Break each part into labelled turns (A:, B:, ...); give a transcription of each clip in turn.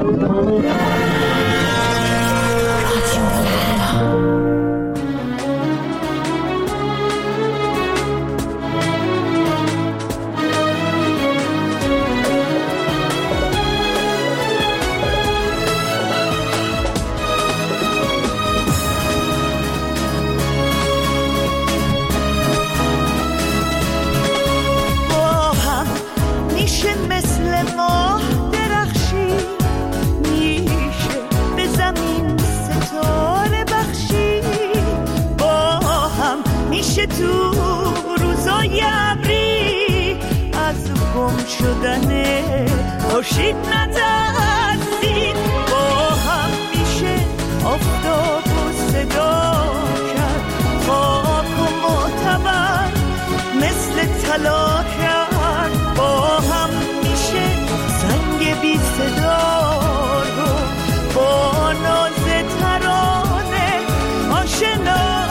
A: تو روزای ابری از گم شدن خورشید نترسید، با هم میشه آفتاب و صدا کرد، خاک و معتبر مثل طلا کرد، با هم میشه سنگ بی صدا رو با ناز ترانه آشنا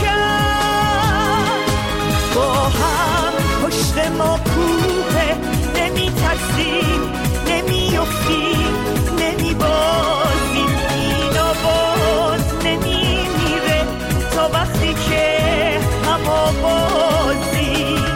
A: کرد، با هم پشت ما کوه، نمی ترسیم نمی افتیم نمی بازیم، اینا باز نمی میره تا وقتی که هم آوازیم.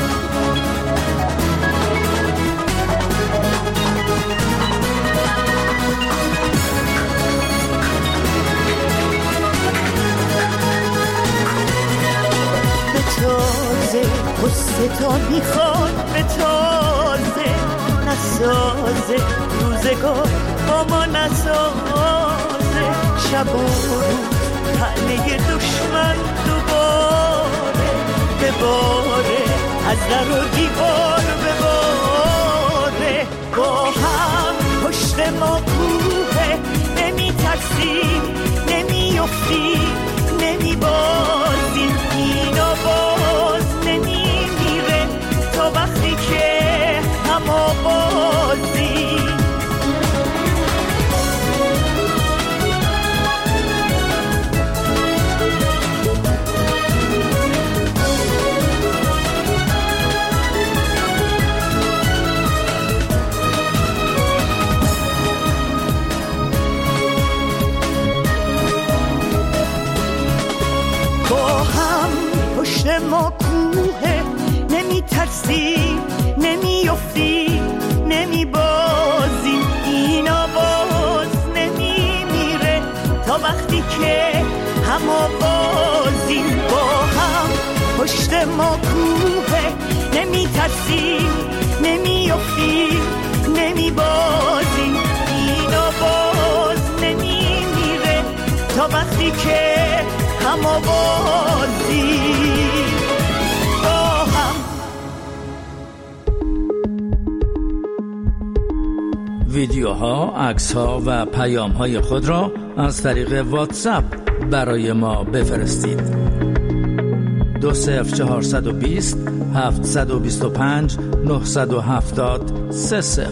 A: به تازه قصه تا میخواد، به تازه نسازه روزگار با ما نسازه، شب و روز تنه دشمن دوباره بباره، از در و دیوار بباره، با هم پشت ما کوه، نمی ترسیم نمی افتیم نمی بازیم، اینا باز نمی میره تا وقتی که هم آوازیم. پشت ما کوه، نمی ترسیم نمی افتیم نمی بازیم، اینا باز نمی میره تا وقتی که هم آوازیم. با هم پشت ما کوه، نمی ترسیم نمی افتیم نمی بازیم، اینا باز نمی میره تا وقتی که هم آوازیم.
B: ویدیوها، عکس‌ها و پیام‌های خود را از طریق واتساپ برای ما بفرستید. 20420 725 970 30.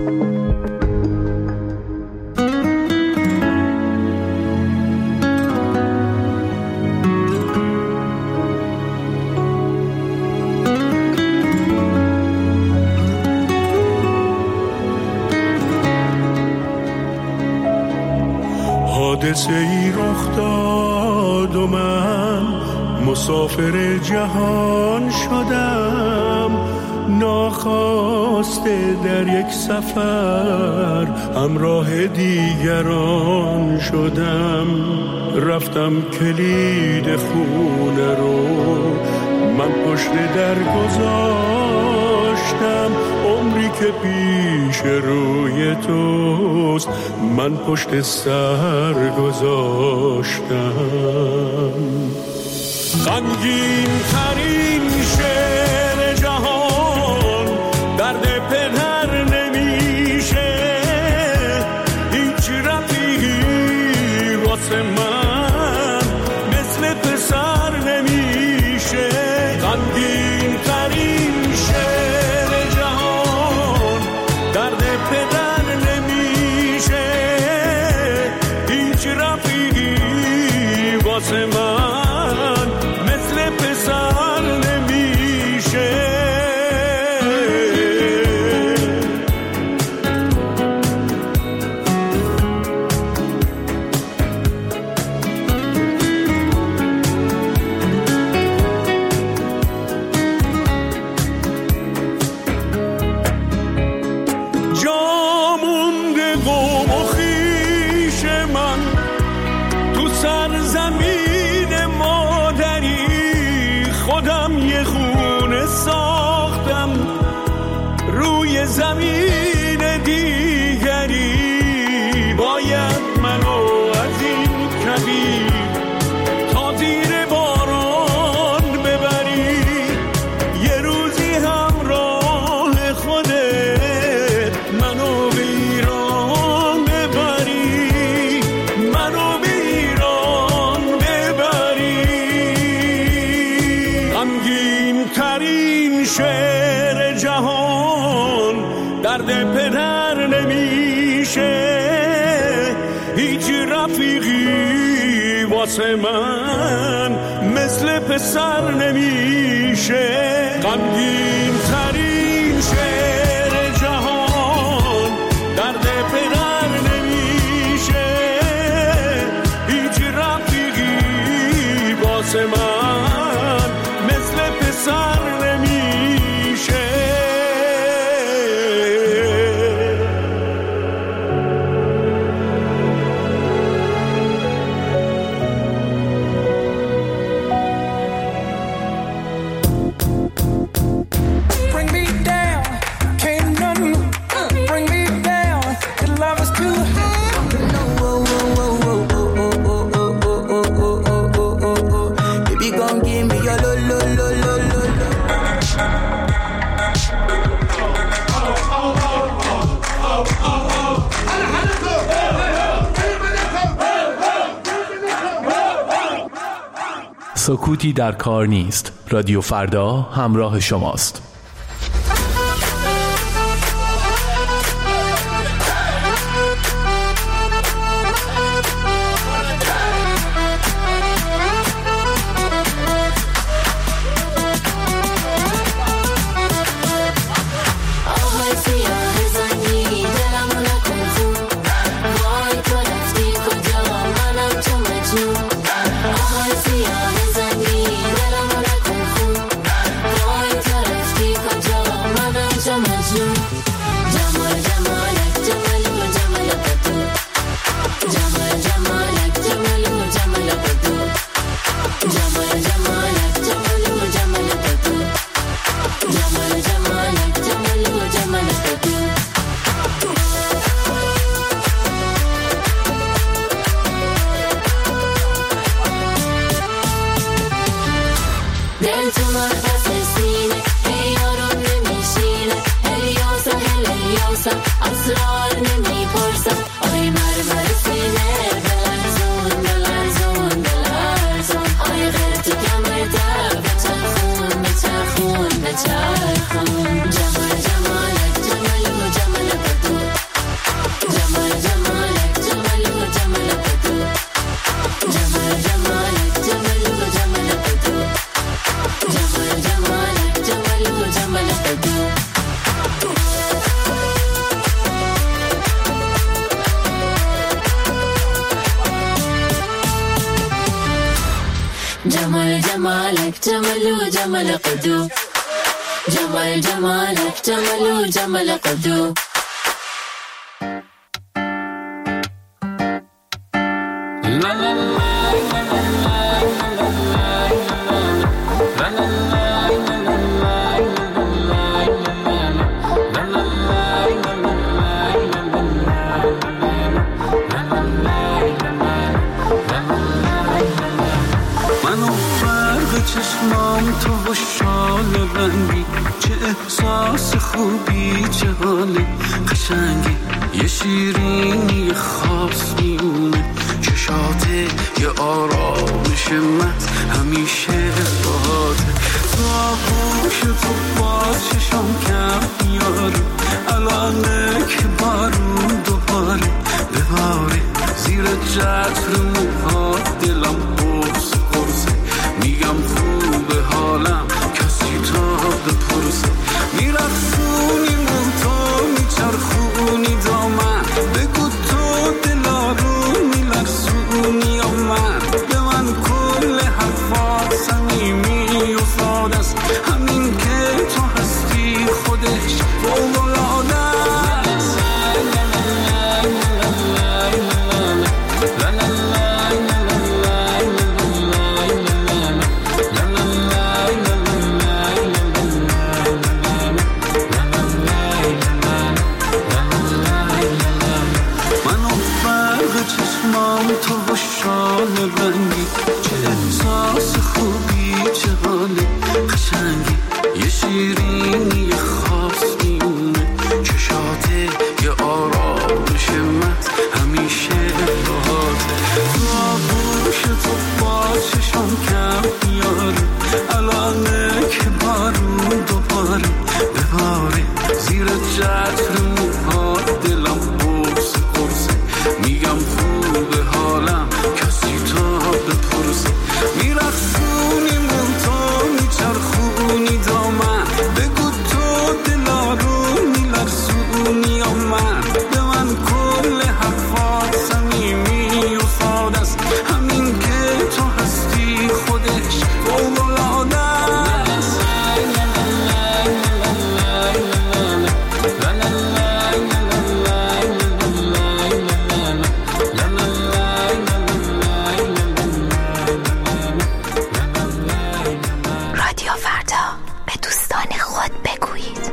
C: حادثه ای رخ داد و من مسافر جهان شدم، ناخواسته در یک سفر همراه دیگران شدم، رفتم کلید خونه رو من پشت در گذاشتم، عمری که پیش روی توست من پشت سر گذاشتم. غمگین ترین شعر جهان درد پدر نمیشه، هیچ رفیقی واسه من مثل پسر نمیشه. غمگین ترین شعر جهان درد پدر نمیشه، هیچ رفیقی واسه من مثل پسر قوم و خویش من تو سرزمین مادری خودم یه خونه ساختم روی زمین دیگری. باید منو از این کویر تا زیر باران ببری، یه روزی همراه خودت منو به ایران ببری، منو به ایران ببری. غمگین ترین شعر جهان درد پدر نمیشه، هیچ رفیقی واسه من مثل پسر نمیشه. غمگین ترین شعر جهان درد پدر نمیشه، هیچ رفیقی واسه من مثل پسر نمیشه.
D: سکوتی در کار نیست. رادیو فردا همراه شماست.
E: جمال جمالك جمل جمل قدو، جمال جمالك جمل جمل قدو. لا لا لا
F: چشمام تو و شال رنگی، چه احساس خوبی، چه حال قشنگی، یه شیرینی خاص میونه چشاته، یه آرامش من همیشه باته. تو آغوش تو با چشم کم میاره، الانه که بارون دوباره بباره، زیر چتر موها دلم قرص قرصه، میگم خوبه حالم کسی تا بپرسه، میرخصونی موتو میچرخونی دامن، بگو تو دلارو میلرسونی یا من، به من کل حرفات صمیمی و ساده است، همین که تو هستی خودش فوق‌العاده است. شال رنگی، چه احساس خوبی، چه حال قشنگی، یه شیرینی خاص میونه چشاته، یه آرامش من همیشه باهاته. تو آغوش تو با چشم کم میاره، الانه که بارون دوباره بباره، زیر چتر موها دلم قرصه قرصه، میگم خوبه حالم کسی تا بپرسه، میرخصونیمون تا میچرخونی دامن، بگو تو دلارو میلرزونی یا من، به من کل حرفات صمیمی و ساده است، همین که تو هستی خودش فوق‌العاده است.
G: رادیو فردا، به دوستان خود بگویید.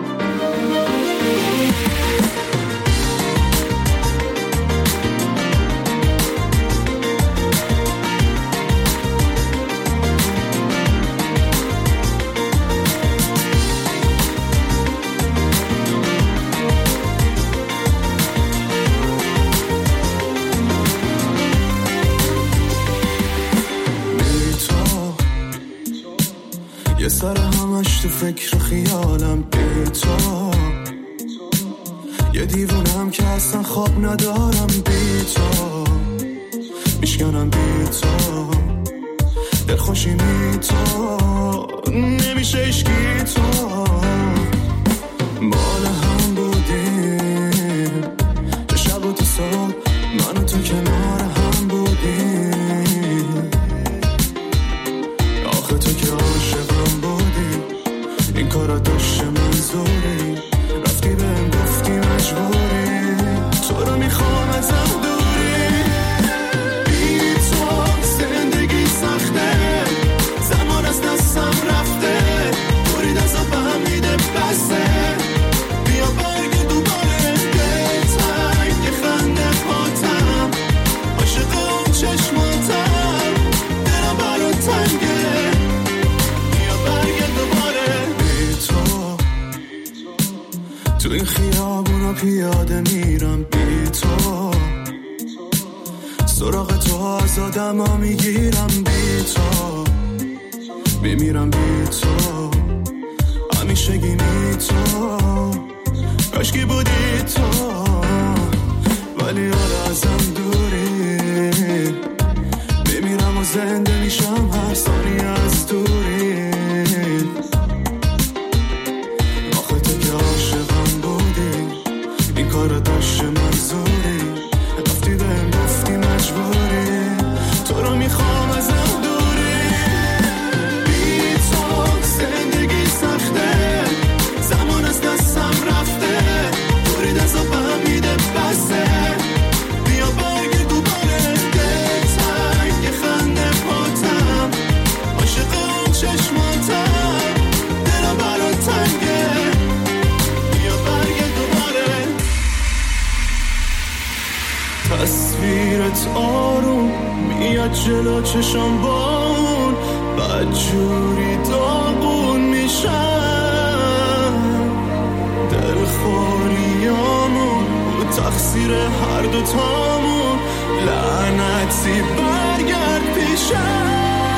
H: یه سر همش تو فکر خیالم بی تو، یه دیوونم که اصلا خواب ندارم بی تو، میشکنم بی تو، دلخوشی می تو، نمیشه اشکی تو، مال هم بودیم چه شب و تو صبح، من و تو کنار هم بودیم، آخه تو که عاشقم بودی، این کارا داشته منظوری، رفتی بهم گفتی مجبوری، تو رو میخوام ازم دوری، بی تو زندگی سخته، زمان از دستم رفته، دوری دستم به هم میده بسته، بیا برگ دوباره دلتنگ، یه خنده پاتم، عاشق اون چشماتم، دلم برات تنگه، بیا برگ دوباره بی تو، تو این خیابونا پیاده میرم بی تو، سراغ تو از آدم ها میگیرم بی تو، میمیرم بی تو، همیشه گیمی تو، کاشکی بودی تو، ولی حالا ازم دوری، میمیرم و زنده میشم هر ثانیه از دوری، آخه تو که عاشقم بودی، این کارا داشته منظوری، رفتی بهم گفتی مجبوری، تو رو میخوام ازم دوری، بی تو زندگی سخته، زمان از دستم رفته، دوری دستم به هم میده بسته، بیا برگ دوباره دلتنگ، یه خنده پاتم، عاشق اون چشماتم، دلم برات تنگه، بیا برگ دوباره. تصویرت آروم میاد جلو چشم بان، بدجوری داغون میشم، دلخوریامون و تقصیر هر دوتامون، لعنتی برگرد پیشم،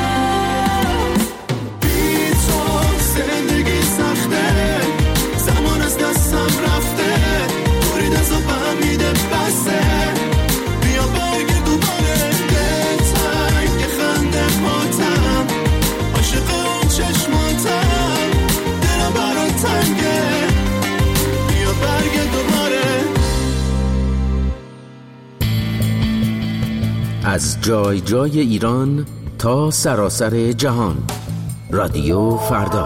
H: بی تو زندگی سخته، زمان از دستم رفته، دوری دستم به هم میده بسته، بیا برگ دوباره دلتنگ، یه خنده پاتم، عاشق اون چشماتم، دلم برات تنگه، بیا برگ دوباره.
I: از جای جای ایران تا سراسر جهان، رادیو فردا.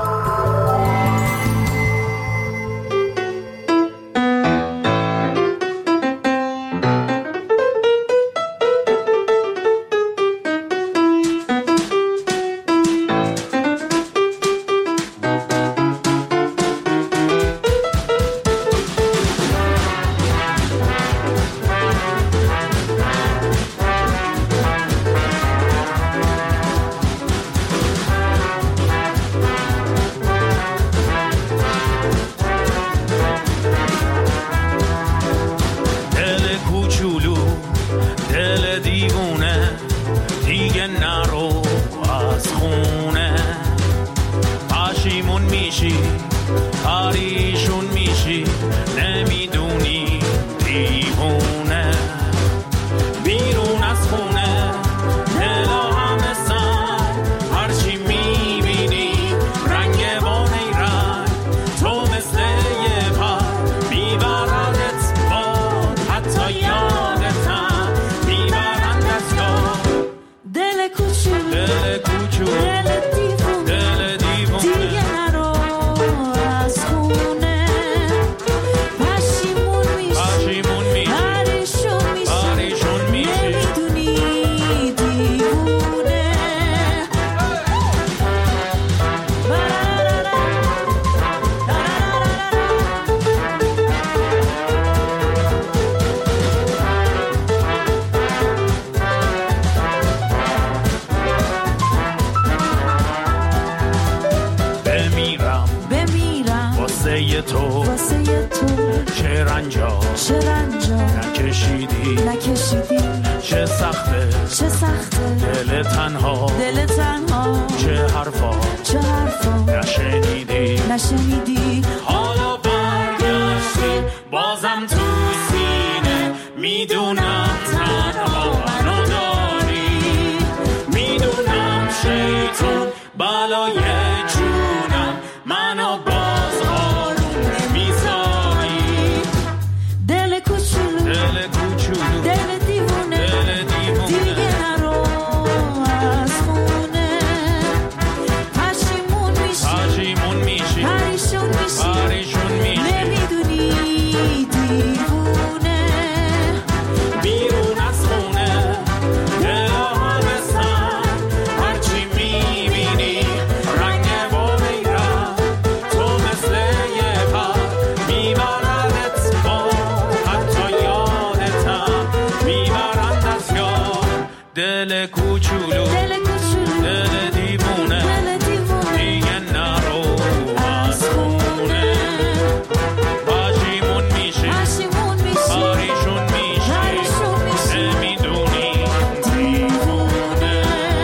A: نکشیدی
C: چه سخته دل تنها چه حرفا نشنیدی حالا برگشتی بازم تو سینه میدونم تنها منو داری میدونم شیطون بالای جونم منو باز آروم نمیذاری
A: دل کوچولو دل دیوونه دیگه نرو از خونه پشیمون میشی پریشون میشی نمیدونی دیوونه
C: بیرون از خونه دل همه سر هرچی میبینی رنگ و بیرم تو مثل یه پر میبردت با حتی یادتم میبرند از یاد دل کوچولو دل دیوونه دیگه نرو از خونه پشیمون میشی پریشون میشی نمیدونی دیوونه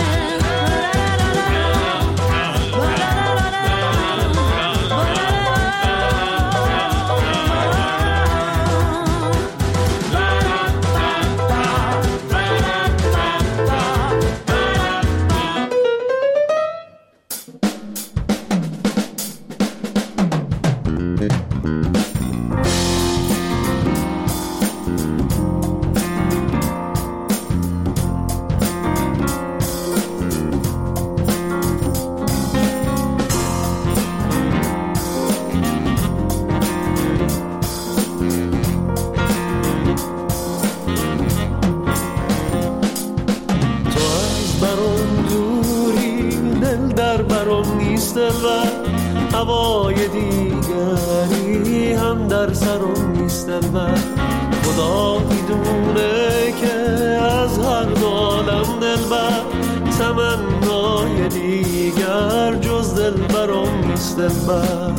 J: هوای دیگری هم در سرم نیست دلبر خدا میدونه که از هر عالم دلبر تمنای دیگر جز دلبرم نیست دلبر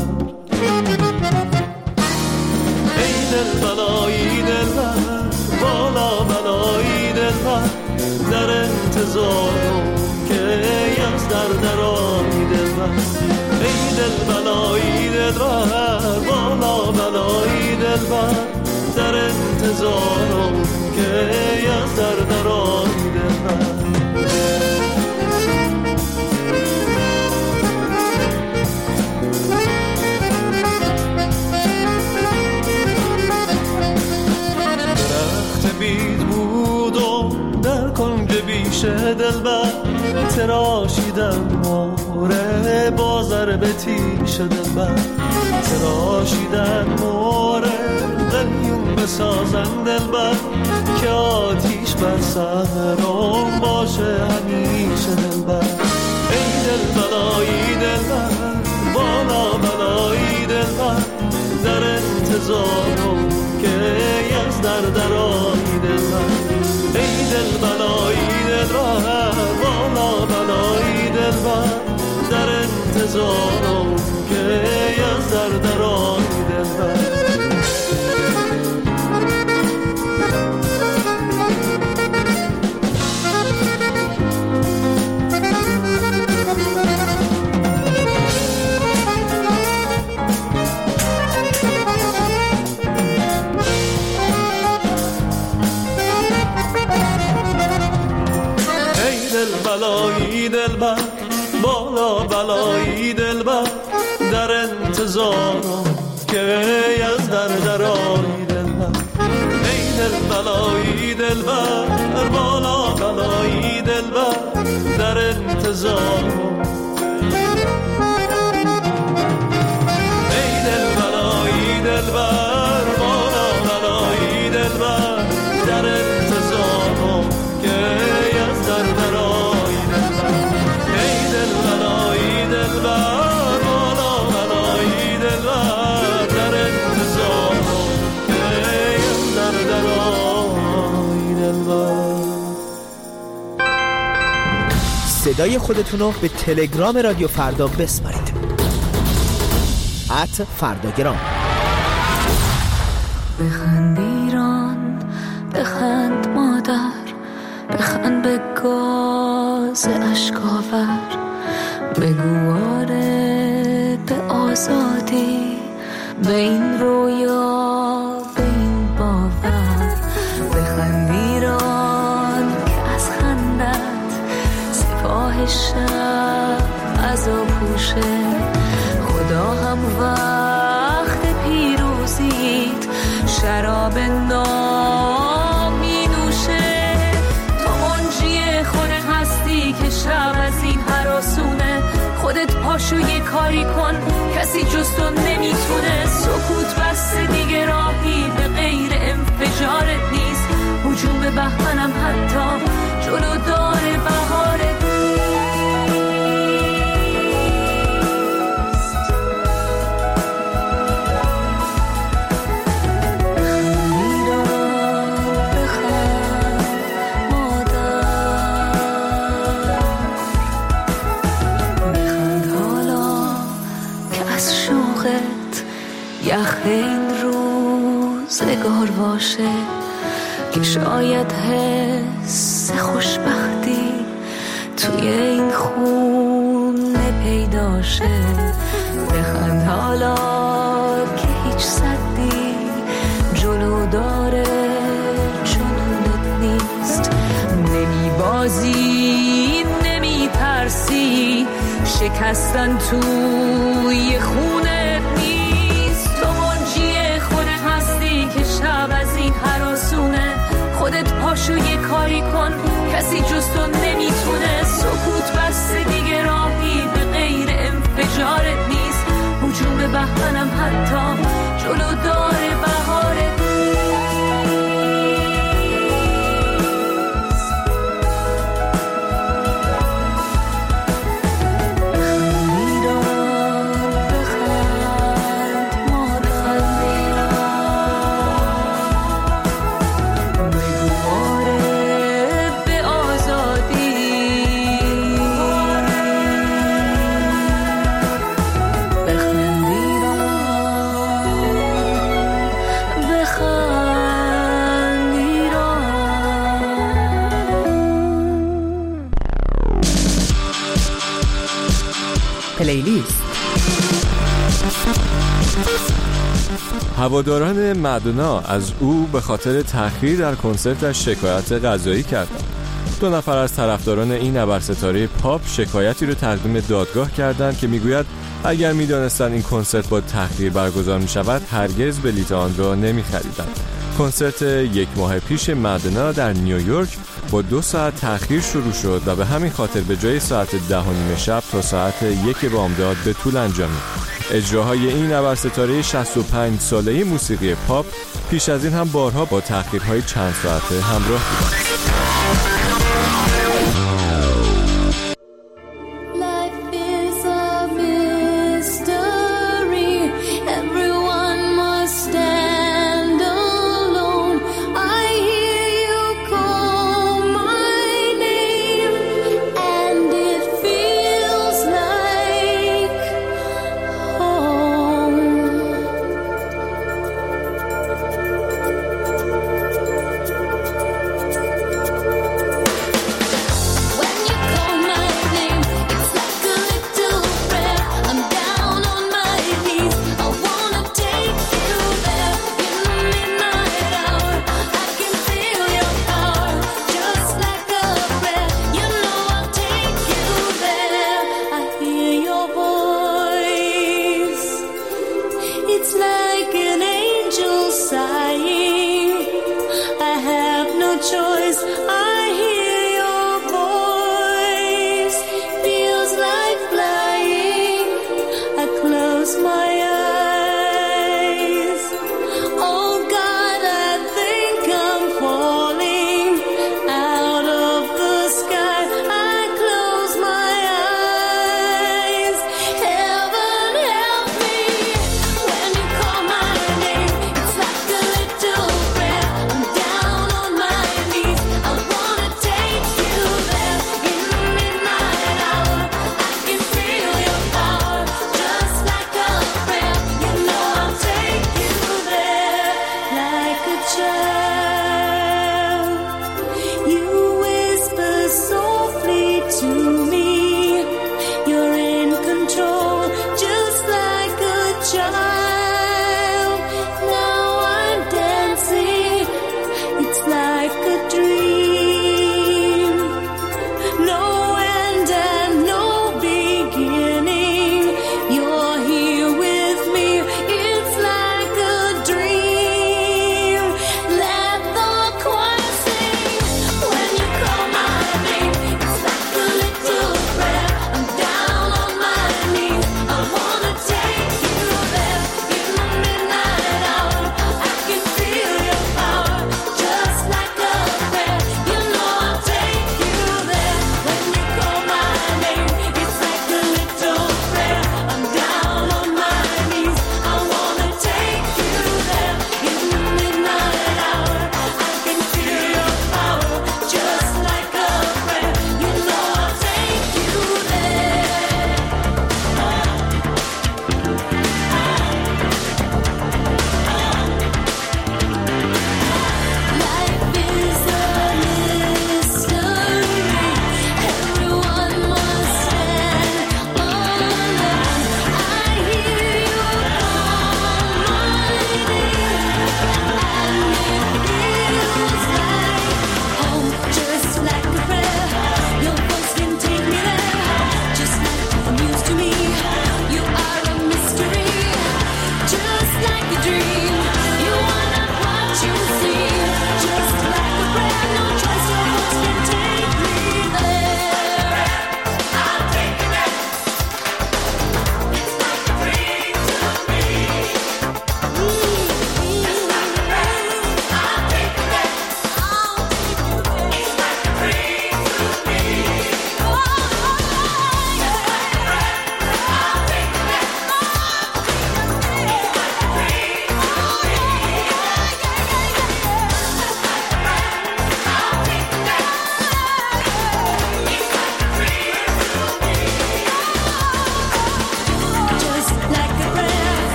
J: ای دل بلایی دلبر بالا بلایی دلبر در انتظارم که از درآیی دلبر ای دل بلایی دلبر بالا بلایی دلبر در انتظارم که از درآیی دلبر درخت بید بودم در کنج بیشه دلبر تراشیدم موره بازر به تیش دلبر تراشیدن موره قلیون بسازن دلبر که آتیش بر سرم باشه همیشه دلبر ای دل بلایی دلبر بالا بلایی دلبر در انتظارم که از درآیی دلبر ای دل بلایی دلبر بالا بلایی دلبر در انتظارم که از درآیی دلبر بلایی دلبر بالا بلایی دلبر در انتظارم که از درآیی دلبر ای دل بلایی دلبر بالا بلایی دلبر در انتظارم ای دل بلایی دلبر بالا بلایی دلبر در انتظارم که از درآیی دلبر ای دل بلایی دلبر بالا بلایی دلبر در انتظارم که از درآیی دلبر.
K: صدای خودتونو به تلگرام رادیو فردا بسپارید @فرداگرام.
E: بخند ایران بخند ز اشک‌آور بگواره به آزادی، به این رویا، به این باور. بخند ایران که از خندت سپاه شب عزا پوشه. خدا هم وقت پیروزیت شراب نام می نوشه. تو منجی خودت هستی که شب از این هراسونه. خودت پاشو یه کاری کن، کسی جز تو نمیتونه. سکوت بس دیگه راهی به غیر انفجارت نیست. هجوم بهمنم حتی جلو داره بهارت یخ این روزگار باشه که شاید حس خوشبختی توی این خونه پیدا شه. بخند حالا که هیچ صدی جلو داره جنونت نیست. نمیبازی نمیترسی، شکستن توی خونت نیست. که شب از این هراسونه. خودت پاشو یه کاری کن، کسی جز تو نمیتونه. سکوت بس دیگه راهی به غیر انفجارت نیست. هجوم بهمنم حتی جلو داره بهارت
K: پلیلیست.
L: هواداران مادونا از او به خاطر تأخیر در کنسرتش شکایت قضایی کردند. 2 نفر از طرفداران این ابرستاره پاپ شکایتی رو تقدیم دادگاه کردند که میگوید اگر میدانستند این کنسرت با تأخیر برگزار می شود هرگز بلیط آن را نمی خریدند. کنسرت 1 ماه پیش مادونا در نیویورک با 2 ساعت تأخیر شروع شد و به همین خاطر به جای ساعت 10:30 شب تا ساعت 1 بامداد به طول انجامید. اجراهای این ابرستاره 65 ساله‌ای موسیقی پاپ پیش از این هم بارها با تأخیرهای چند ساعته همراه بود.
E: I want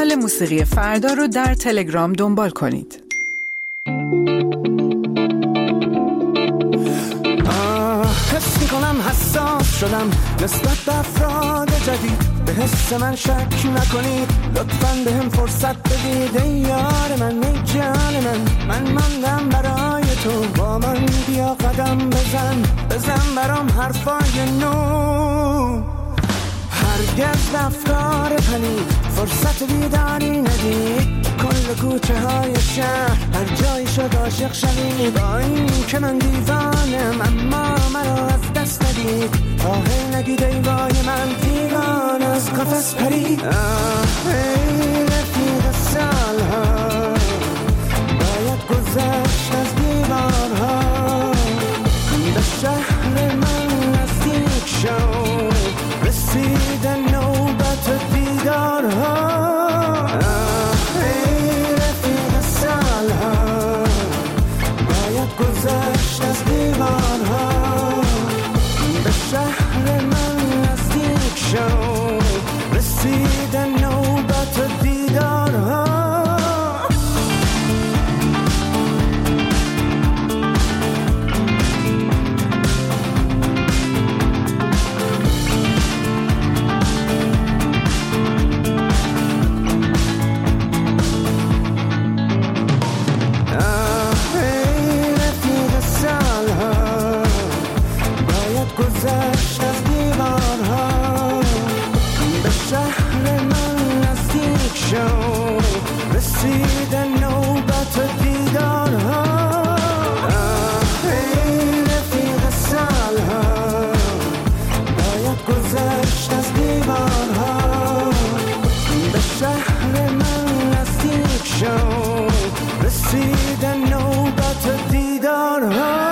M: کانال موسیقی فردا رو در تلگرام دنبال کنید.
H: حس میکنم حساس شدم نسبت به افراد جدید، به حس من شک نکنید، لطفاً به هم فرصت بدید. ای یار من، ای جان من ماندم برای تو، با من بیا قدم بزن برام حرفای نو. هرگز رفتار پلید فرصت بیداری ندید، کل کوچه های شهر هر جایی شد عاشق شوید. با این که من دیوانم اما مرا از دست ندید، آهی نگید ای وای من دیوان از قفس پرید. ای رفیق سالها باید گذشت از دیوارها، به شهر من نزدیک شو، رسید نوبت دیدارها. ای رفیق سالها باید گذشت از دیوارها، به شهر من نزدیک شو، رسید نوبت دیدارها. گذشت از دیوارها، به شهر من نزدیک شو، رسید نوبت دیدارها. ای رفیق سالها باید گذشت از دیوارها، به شهر من نزدیک شو، رسید نوبت دیدارها.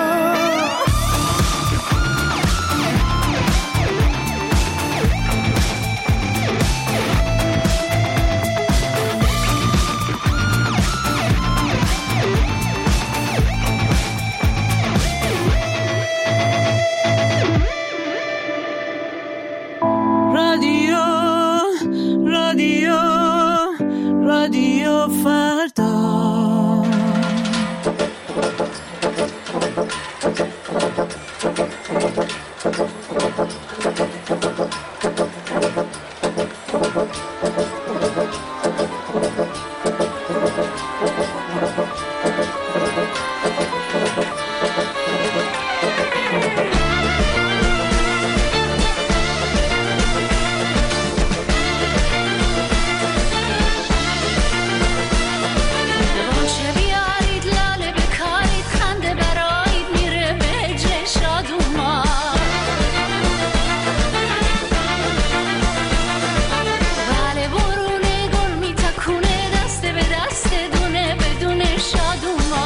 A: رادیو فردا.
E: شادوما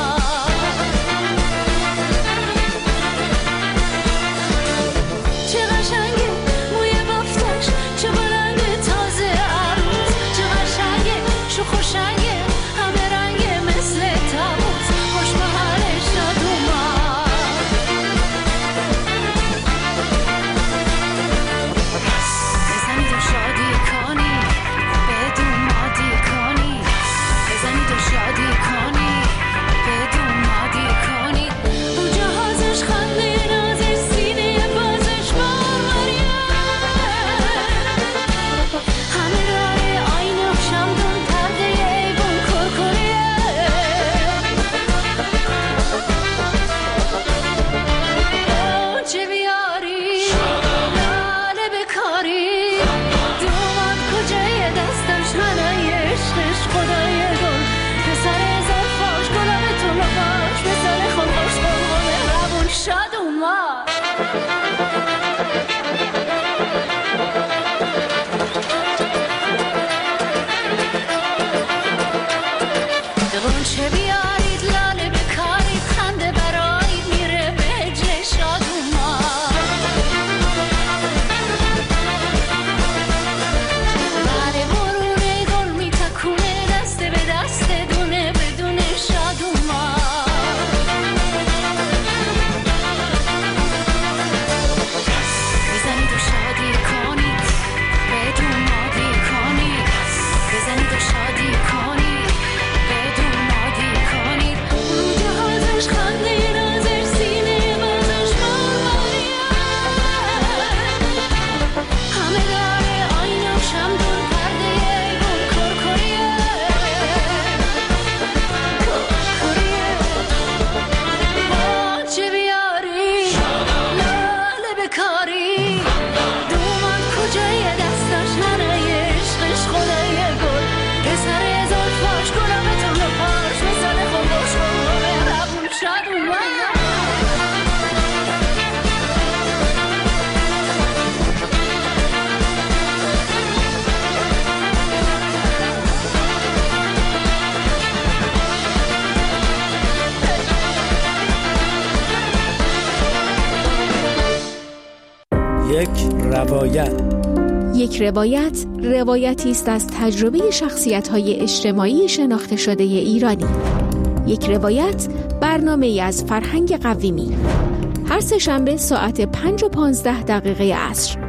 B: یک روایت.
N: یک روایت روایتی است از تجربه شخصیت‌های اجتماعی شناخته شده ایرانی. یک روایت برنامه‌ای از فرهنگ قویمی. هر سه‌شنبه ساعت 5:15 عصر.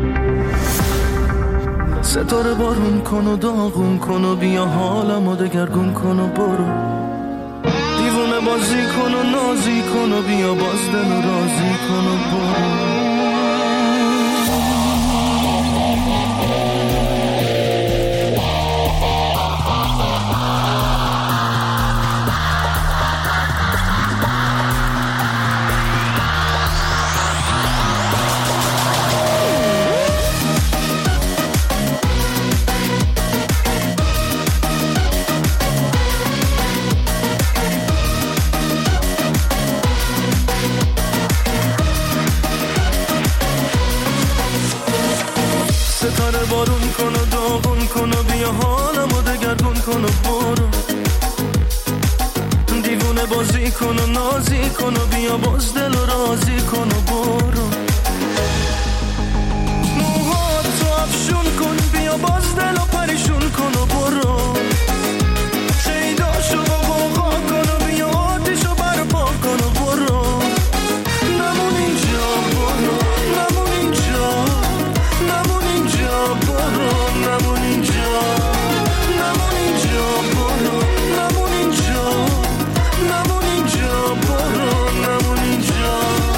F: ستاره بارون کن و داغون کن و بیا حالمو دگرگون کن و برو، دیوونه بازی کن و نازی کن و بیا باز دل و رازی کن و برو. ستاره بارون کن و داغون کن و بیا حالمو دگرگون کن و برو، دیوونه بازی کن و نازی کن و بیا باز دل و رازی کن و برو. موهاتو افشون کن بیا باز دل و پریشون کن و برو، شیداشو با غوغا کن و بیا آتیشو برپا کن و برو. نمون اینجا برو، نمون اینجا، نمون اینجا برو، نمون اینجا، نمون اینجا برو، نمون اینجا، نمون اینجا برو، نمون اینجا.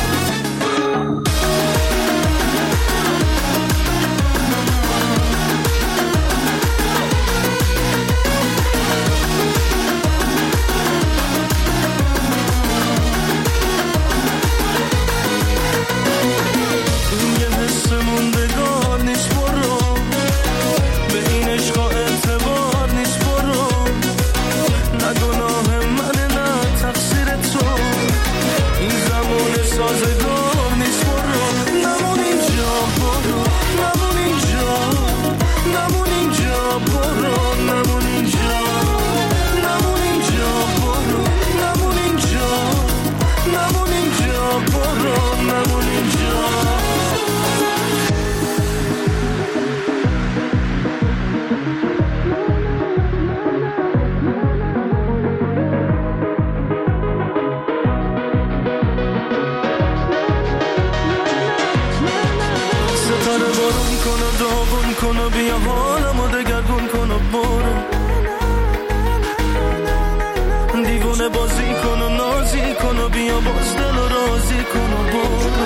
F: بازی کن و نازی کن و بیا باز دل و رازی کن و برو.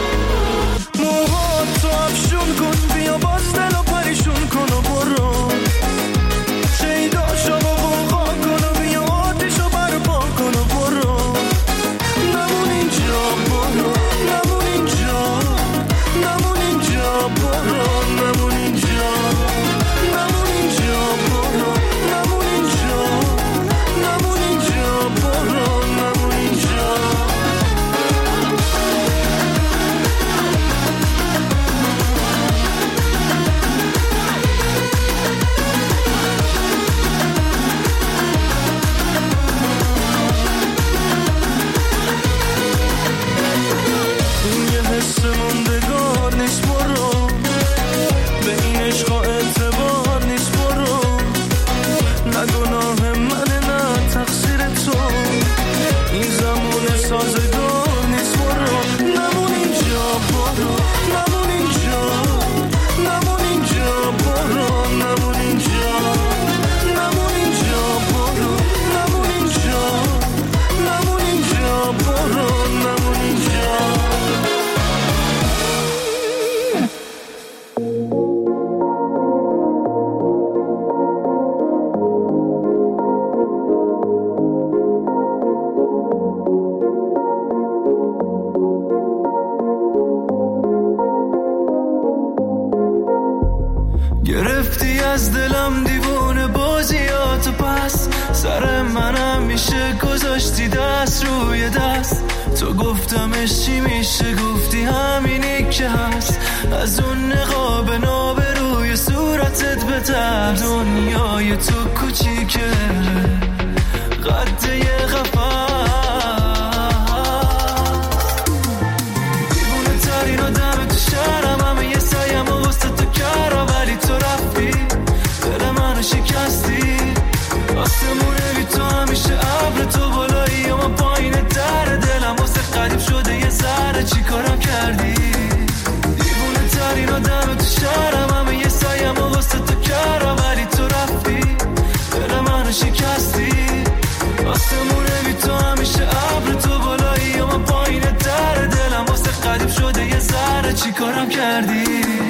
F: موهاتو افشون کن بیا باز دل و پریشون کن و برو، شیداشو با غوغا کن و بیا آتیشو برپا کن و برو. نمون اینجا برو، نمون اینجا، نمون اینجا برو، نمون اینجا، نمون اینجا برو، نمون اینجا، نمون اینجا برو، نمون اینجا. گرفتی از دلم دیوونه بازیاتو، پس سر منم میشه گذاشتی دست روی دست. تو گفتمش چی میشه گفتی همینی که هست، از اون نقاب نابروی صورتت بتر. دنیای تو کوچیکه قد یه قفس، دیوونه ترین آدم تو شهر شهرم، همه یه سایم و واسه تو کردم، ولی تو رفتی دل منو شکستی. آسمونه بی تو همیشه ابر، تو بالایی و من پایین در دلم واسه قدیم شده یه ذره، چی کارم کردی؟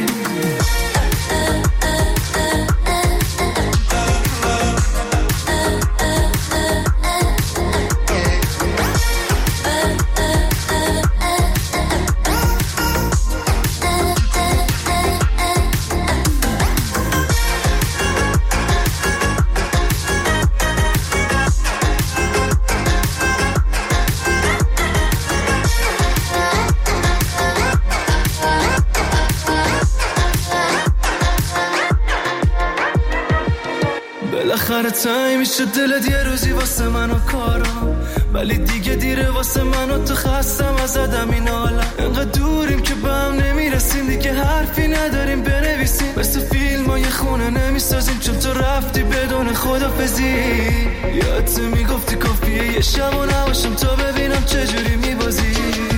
F: بالاخره تایی میشه دلت یه روزی واسه منو کارم، ولی دیگه دیره واسه منو، تو خستم از آدم این عالم. انقدر دوریم که به هم نمیرسیم، دیگه حرفی نداریم بنویسیم، مثل فیلم ها یه خونه نمیسازیم، چون تو رفتی بدون خدافزی. یادت میگفتی کافیه یه شب و نباشم تا ببینم چجوری میبازی.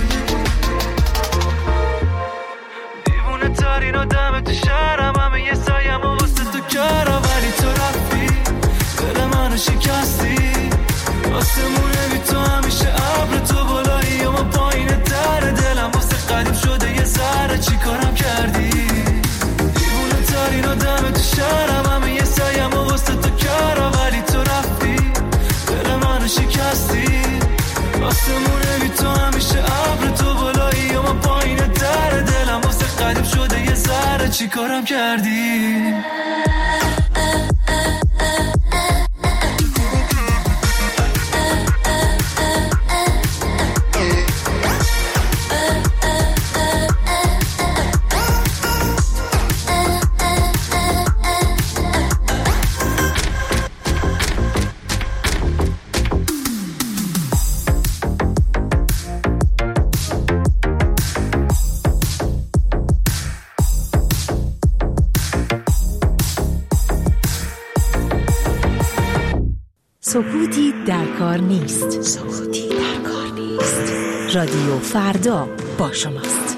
F: دیوونه ترین آدم تو شهرم، همه یه سایم و واسه تو کردم، ولی تو رفتی دل منو شکستی. آسمونه بی تو همیشه ابر، تو بالایی و من پایین در دلم واسه قدیم شده یه ذره، چی کارم کردی؟ دیوونه ترین آدم تو شهرم، همه یه سایم و واسه تو کردم، ولی تو رفتی دل منو شکستی. آسمونه بی تو همیشه ابر، تو بالایی و من پایین در دلم واسه قدیم شده یه ذره، چی کارم کردی؟
O: سکوتی در کار نیست. سکوتی در کار نیست. رادیو فردا با شماست.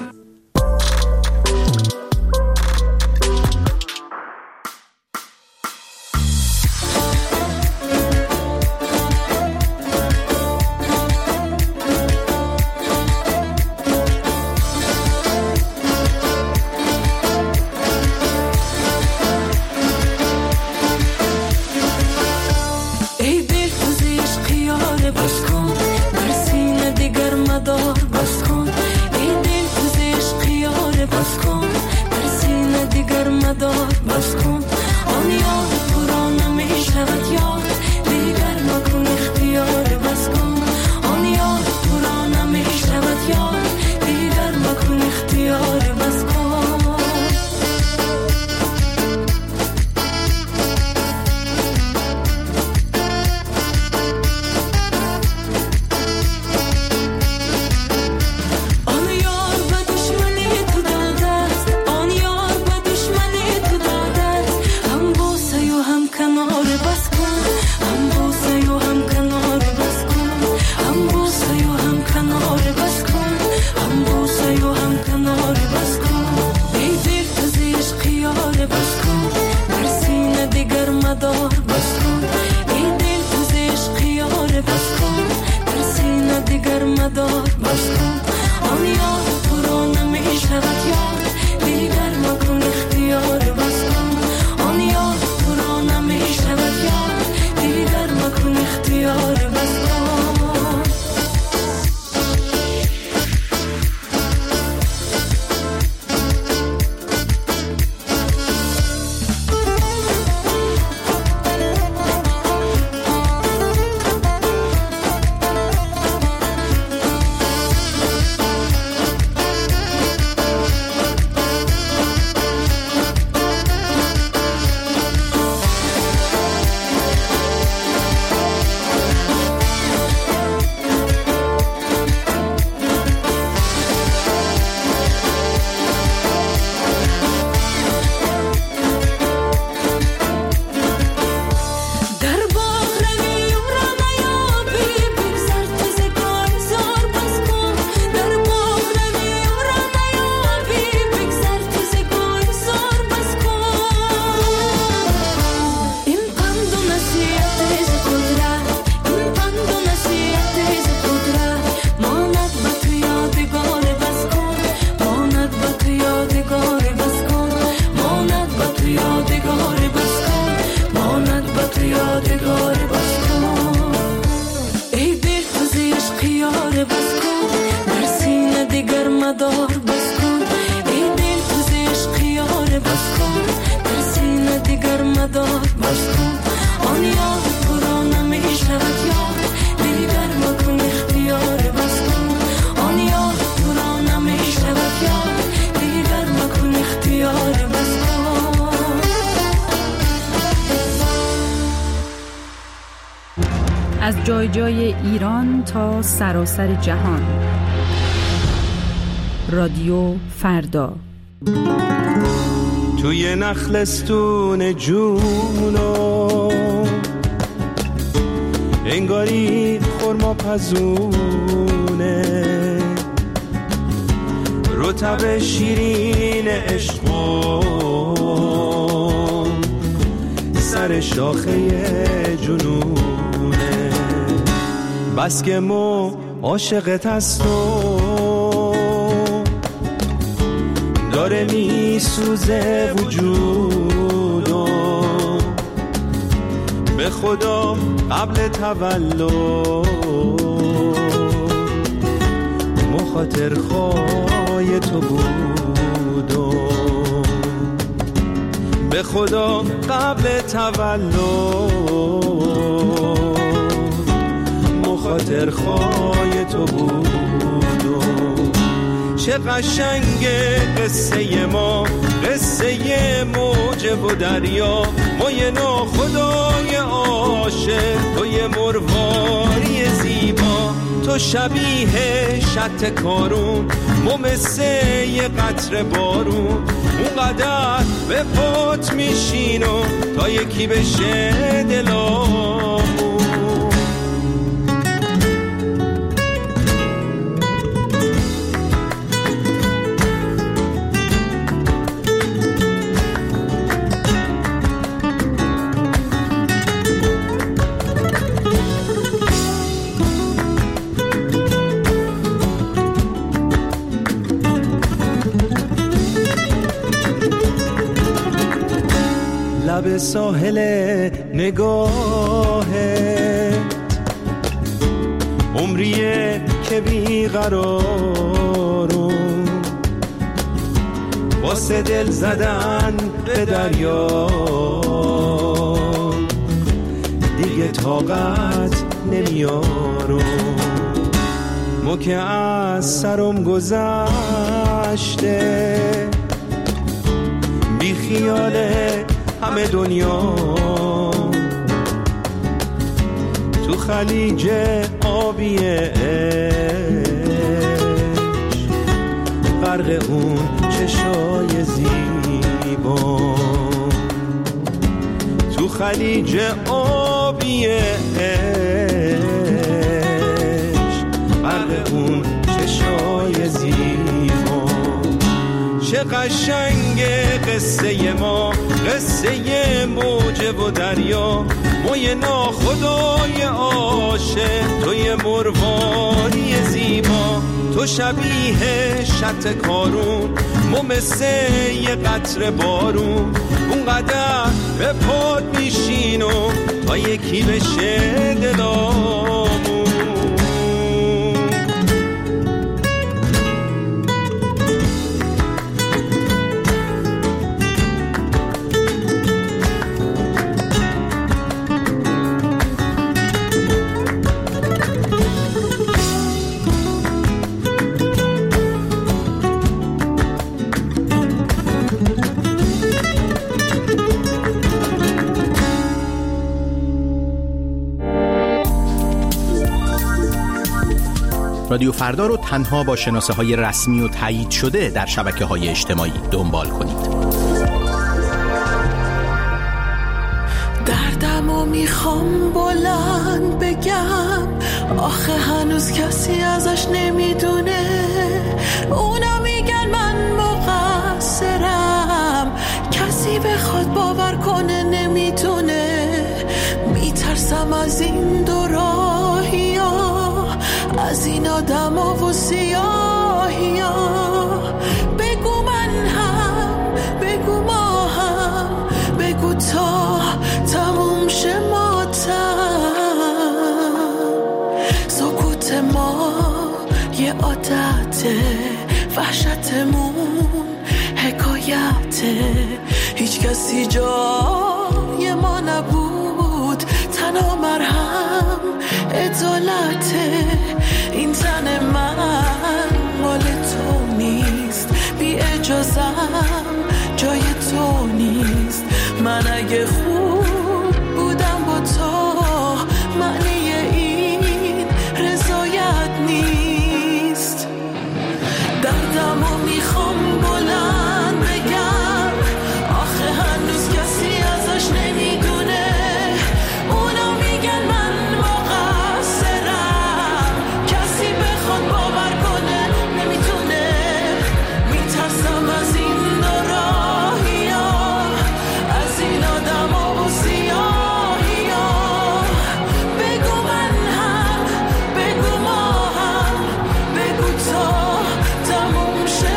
E: مدار بس کن ای دل تو عشقیاره بس کن در سینه دیگر مدار بس کن آن یاد تو را نمیشود یاد دیگر مکن اختیاره بس کن آن یاد تو را نمیشود یاد دیگر مکن اختیاره بس کن.
M: از جای جای ایران تا سراسر جهان، رادیو فردا.
F: توی نخلستون جونو انگاری خرما پزونه رطب شیرین عشقو سر شاخه جنونه بس که مو عاشقت هستم داره می سوزه وجودم به خدا قبل تولد مخاطر خواهی تو بودم به خدا قبل تولد مخاطر خواهی تو بودم. چه قشنگه قصه ما قصه موج و دریا ما یه ناخدای عاشق تو یه مرواری زیبا تو شبیه شط کارون ما مثل یه قطره بارون اونقدر به پات میشینم تا یکی بشه دلامون. لب ساحل نگاهت عمریه که بیقرارم واسه دل زدن به دریا دیگه طاقت نمیارم مو که از سرم گذشته بی خیاله همه دنیا تو خلیج آبی عشق غرق اون چشای زیبا تو خلیج آبی عشق غرق اون چشای زیبا. چه قشنگه قصه ما قصه موج و دریا ما یه ناخدای عاشق تو یه مرواری زیبا تو شبیه شط کارون ما مثل یه قطره بارون اونقدر به پات میشینم تا یکی بشه دلامون.
K: رادیو فردا رو تنها با شناسه‌های رسمی و تایید شده در شبکه‌های اجتماعی دنبال کنید.
P: دردمو میخوام بلند بگم آخه هنوز کسی ازش نمیدونه اونا میگن من مقصرم کسی بخواد باور کنه نمیتونه میترسم از این دو راهیا از این آدم و سیاهی ها بگو من هم بگو ما هم بگو تا تموم شه ماتم سکوت ما یه عادته وحشتمون حکایته، هیچ کسی جای ما نبود، تنها مرهم عدالته. این تن من مال تو نیست، بی اجازم جای تو نیست. من اگه خوب بودم با تو، معنی این رضایت نیست. دردمو میخوام بلند بگم، آخه هنوز کسی ازش نمیدونه. اونا میگن من مقصرم، کسی بخواد باور کنه نمیتونه. میترسم از این ناراحی‌ها، از این آدم‌ها و سیاهی‌ها. بگو من هم، بگو ما هم، بگو تا تموم شه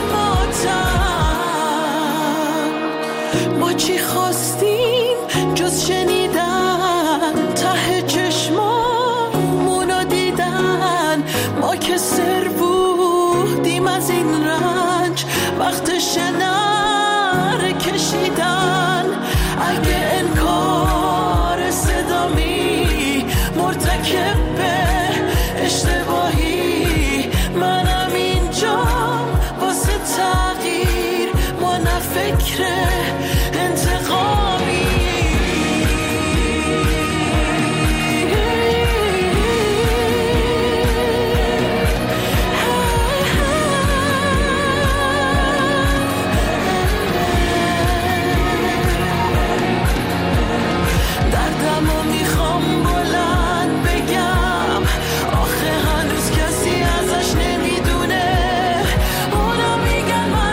P: ماتم. ما چی خواستیم جز شنیدن، ته چشمامونو دیدن. ما که سر بودیم از این رنج، وقتش نره کشیدن. اگه انکار صدامی مرتکب به اشتباهی، منم اینجام واسه تغییر، ما نه فکر انتقامی. دردمو میخوام بلند بگم، آخه هنوز کسی ازش نمیدونه. اونا میگن من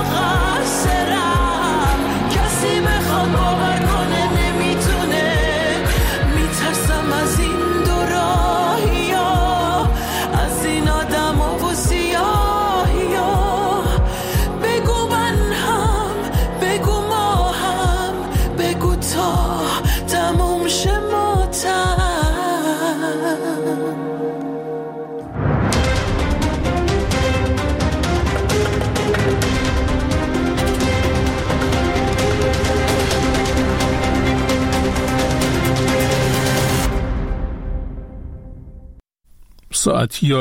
P: مقصرم، کسی بخواد باور کنه نمیتونه. میترسم از این دو راهیا، از این آدم و سیاهیا. بگو من هم، بگو ما هم، بگو تا تموم شه ماتم.
Q: ساعت